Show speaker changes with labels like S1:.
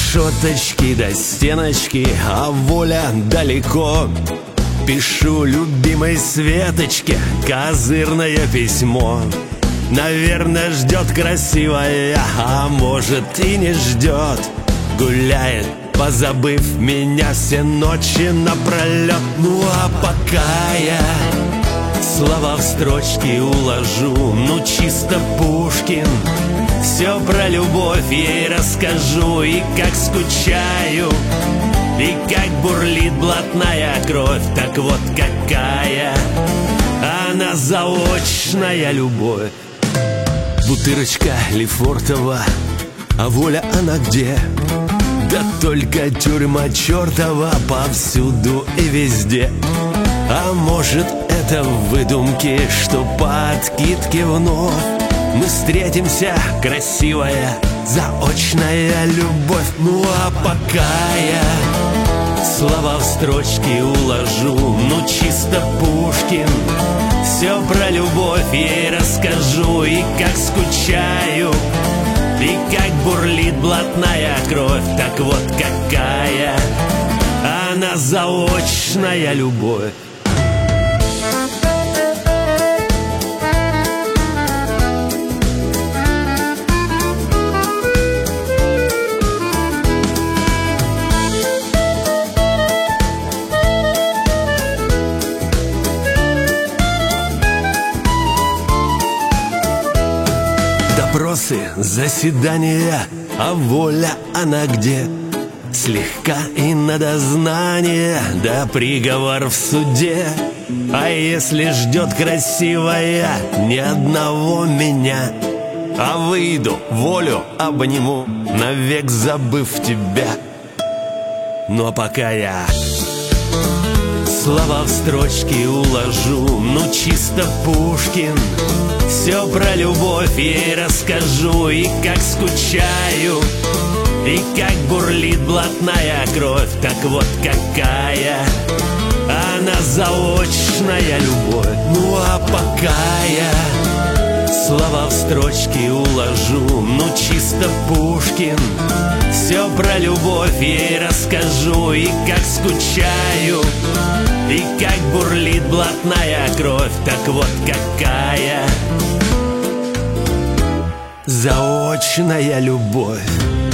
S1: решеточки до стеночки, а воля далеко. Пишу любимой Светочке козырное письмо. Наверное, ждет красивая, а может и не ждет. Гуляет, позабыв меня все ночи напролет. Ну а пока я слова в строчки уложу, ну чисто Пушкин, все про любовь ей расскажу. И как скучаю, и как бурлит блатная кровь. Так вот какая она заочная любовь. Бутырочка Лефортова, а воля она где? Да только тюрьма чертова повсюду и везде. А может это выдумки, что по откидке вновь мы встретимся, красивая заочная любовь. Ну а пока я слова в строчки уложу, ну чисто Пушкин, все про любовь ей расскажу. И как скучаю, и как бурлит блатная кровь. Так вот какая она заочная любовь. Допросы, заседания, а воля она где? Слегка и на дознание, да приговор в суде. А если ждет красивая ни одного меня, а выйду, волю обниму, навек забыв тебя. Ну а пока я слова в строчки уложу, ну чисто Пушкин, все про любовь ей расскажу. И как скучаю, и как бурлит блатная кровь. Так вот какая она заочная любовь. Ну а пока я слова в строчки уложу, ну чисто Пушкин, все про любовь ей расскажу. И как скучаю, и как бурлит блатная кровь. Так вот какая заочная любовь.